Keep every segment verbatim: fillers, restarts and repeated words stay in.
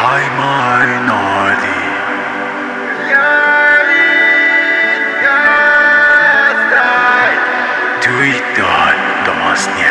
Why minority? Tu i dod domostnie.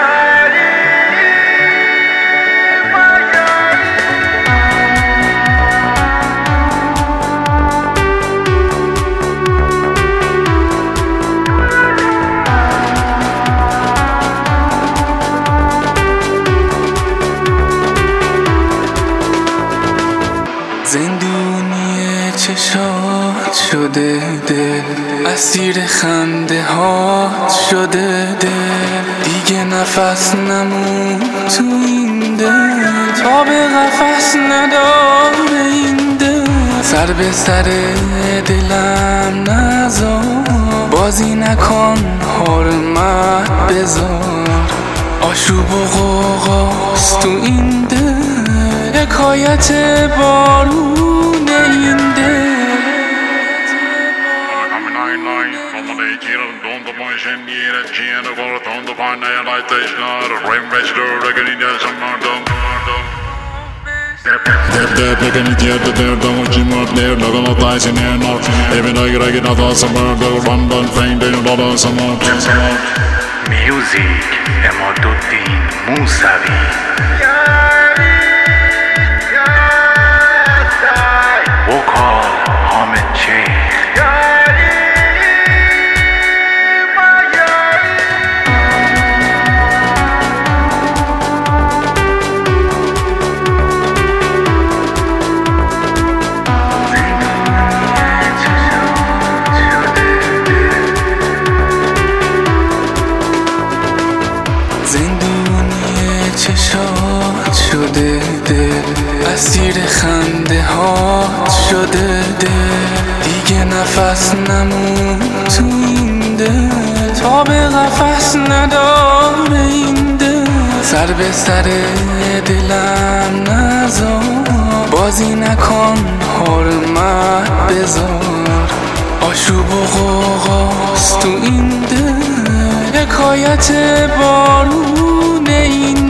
زندونی چشات شده دل، اسیر خنده هات شده دل. دیگه نفس نمون تو این دل، تا به قفس نداره این دل. سر به سر دلم نذار، بازی نکن حرمت بذار. آشوب و غوغاست تو این دل، حکایت بارون این دل. Der pekar mitt hjärta där de har kimmat ner. Lagar nåt ice i ner norr. Även jag räcker nåt av som mörder. Vandan fäng det är nåt som mat. Music Emaduddin Musavi. Vocal Hamid Sheikh. چشات شده دل، اسیر خنده هات شده دل. دیگه نفس نمون تو این دل، تا به قفس نداره این دل. سر به سر دلم نذار، بازی نکن حرمت بذار. آشوب و غوغاست تو این دل، حکایت بارون این